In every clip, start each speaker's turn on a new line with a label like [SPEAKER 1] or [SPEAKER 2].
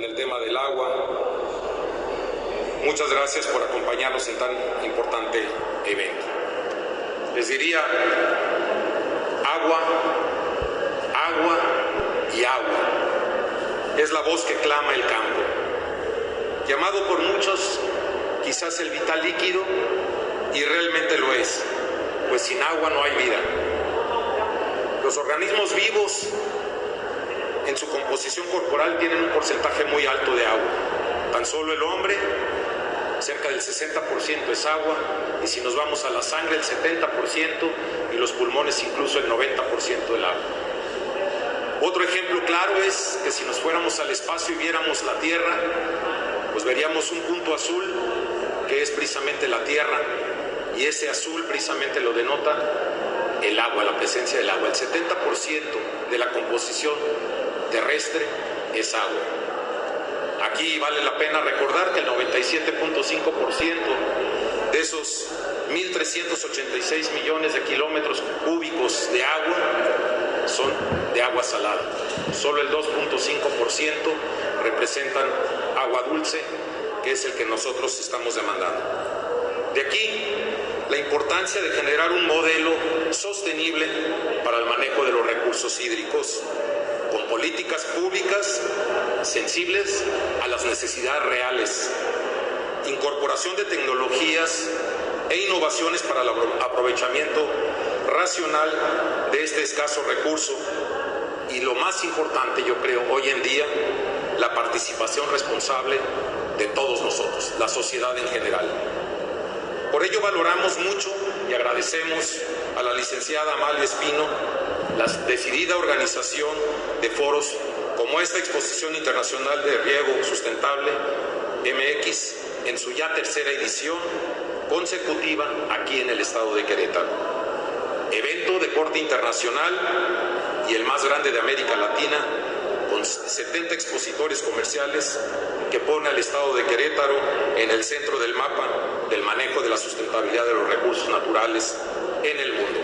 [SPEAKER 1] en el tema del agua. Muchas gracias por acompañarnos en tan importante evento. Les diría, agua, agua y agua. Es la voz que clama el campo. Llamado por muchos quizás el vital líquido, y realmente lo es, pues sin agua no hay vida. Los organismos vivos en su composición corporal tienen un porcentaje muy alto de agua. Tan solo el hombre, cerca del 60% es agua, y si nos vamos a la sangre, el 70%, y los pulmones incluso el 90% del agua. Otro ejemplo claro es que si nos fuéramos al espacio y viéramos la Tierra, pues veríamos un punto azul que es precisamente la Tierra, y ese azul precisamente lo denota el agua, la presencia del agua. El 70% de la composición terrestre es agua. Aquí vale la pena recordar que el 97.5% de esos 1.386 millones de kilómetros cúbicos de agua son de agua salada. Solo el 2.5% representan agua dulce, que es el que nosotros estamos demandando. De aquí la importancia de generar un modelo sostenible para el manejo de los recursos hídricos, con políticas públicas sensibles a las necesidades reales, incorporación de tecnologías e innovaciones para el aprovechamiento racional de este escaso recurso, y lo más importante, yo creo, hoy en día, la participación responsable de todos nosotros, la sociedad en general. Por ello valoramos mucho y agradecemos a la licenciada Amalia Espino la decidida organización de foros como esta Exposición Internacional de Riego Sustentable MX en su ya tercera edición consecutiva aquí en el estado de Querétaro. Evento de corte internacional y el más grande de América Latina, con 70 expositores comerciales, que pone al estado de Querétaro en el centro del mapa del manejo de la sustentabilidad de los recursos naturales en el mundo.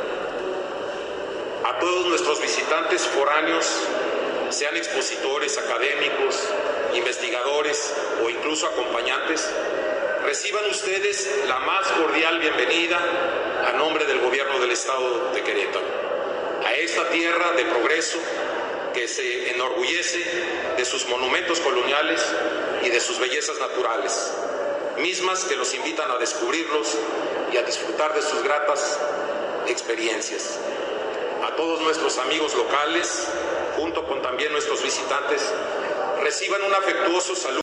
[SPEAKER 1] A todos nuestros visitantes foráneos, sean expositores, académicos, investigadores o incluso acompañantes, reciban ustedes la más cordial bienvenida a nombre del gobierno del estado de Querétaro, a esta tierra de progreso que se enorgullece de sus monumentos coloniales y de sus bellezas naturales, mismas que los invitan a descubrirlos y a disfrutar de sus gratas experiencias. A todos nuestros amigos locales, junto con también nuestros visitantes, reciban un afectuoso saludo